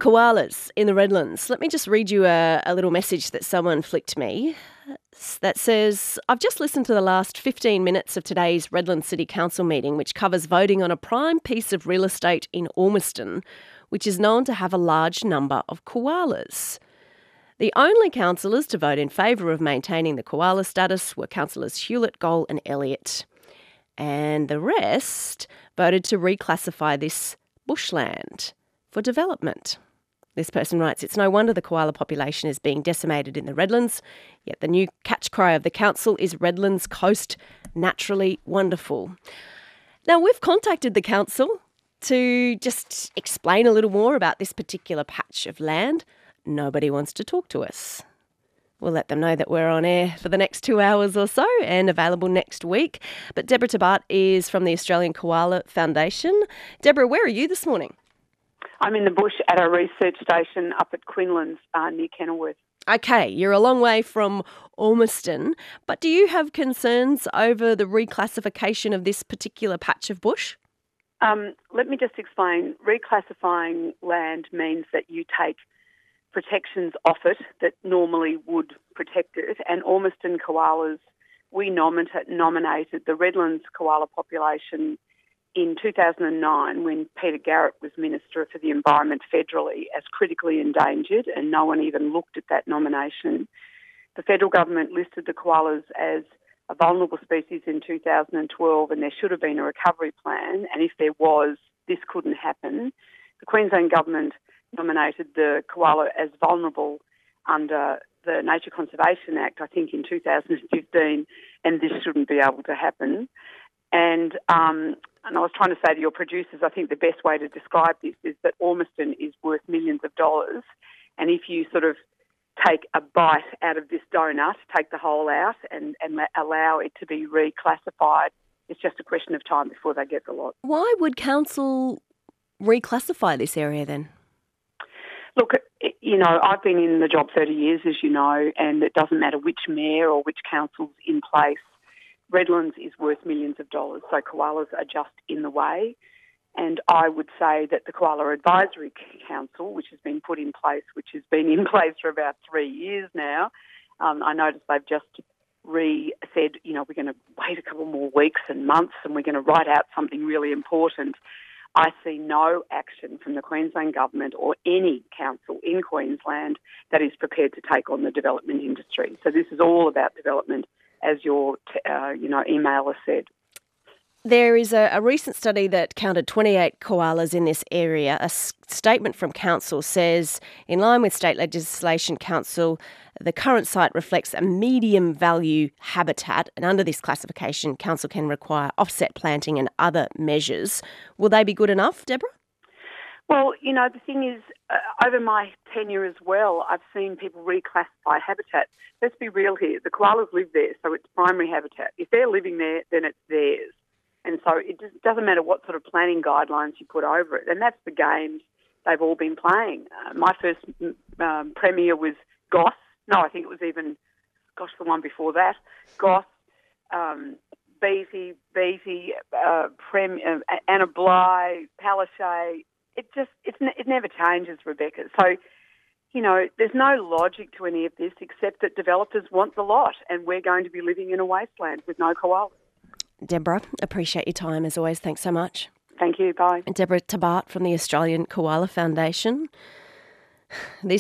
Koalas in the Redlands. Let me just read you a little message that someone flicked me that says, I've just listened to the last 15 minutes of today's Redlands City Council meeting, which covers voting on a prime piece of real estate in Ormiston, which is known to have a large number of koalas. The only councillors to vote in favour of maintaining the koala status were councillors Hewlett, Goll and Elliott. And the rest voted to reclassify this bushland for development. This person writes, it's no wonder the koala population is being decimated in the Redlands, yet the new catch cry of the council is Redlands Coast naturally wonderful. Now, we've contacted the council to just explain a little more about this particular patch of land. Nobody wants to talk to us. We'll let them know that we're on air for the next 2 hours or so and available next week. But Deborah Tabart is from the Australian Koala Foundation. Deborah, where are you this morning? I'm in the bush at a research station up at Quinlan's near Kenilworth. Okay, you're a long way from Ormiston, but do you have concerns over the reclassification of this particular patch of bush? Let me just explain. Reclassifying land means that you take protections off it that normally would protect it, and Ormiston koalas, we nominated the Redlands koala population in 2009 when Peter Garrett was Minister for the Environment federally as critically endangered, and no one even looked at that nomination. The federal government listed the koalas as a vulnerable species in 2012, and there should have been a recovery plan, and if there was, this couldn't happen. The Queensland government nominated the koala as vulnerable under the Nature Conservation Act, I think in 2015, and this shouldn't be able to happen. And I was trying to say to your producers, I think the best way to describe this is that Ormiston is worth millions of dollars, and if you sort of take a bite out of this donut, take the whole out and allow it to be reclassified, it's just a question of time before they get the lot. Why would council reclassify this area then? Look, I've been in the job 30 years, as you know, and it doesn't matter which mayor or which council's in place. Redlands is worth millions of dollars, so koalas are just in the way. And I would say that the Koala Advisory Council, which has been put in place, which has been in place for about 3 years now, I noticed they've just said, we're going to wait a couple more weeks and months and we're going to write out something really important. I see no action from the Queensland Government or any council in Queensland that is prepared to take on the development industry. So this is all about development, as your emailer said. There is a recent study that counted 28 koalas in this area. A statement from council says, in line with state legislation, council, the current site reflects a medium value habitat, and under this classification, council can require offset planting and other measures. Will they be good enough, Deborah? Well, the thing is, over my tenure as well, I've seen people reclassify habitat. Let's be real here. The koalas live there, so it's primary habitat. If they're living there, then it's theirs. And so it just doesn't matter what sort of planning guidelines you put over it. And that's the games they've all been playing. My first premier was Goss. No, I think it was even, the one before that. Goss, Beatty, Anna Bligh, Palaszczuk. It never changes, Rebecca. So, there's no logic to any of this except that developers want the lot, and we're going to be living in a wasteland with no koalas. Deborah, appreciate your time as always. Thanks so much. Thank you. Bye. Deborah Tabart from the Australian Koala Foundation. This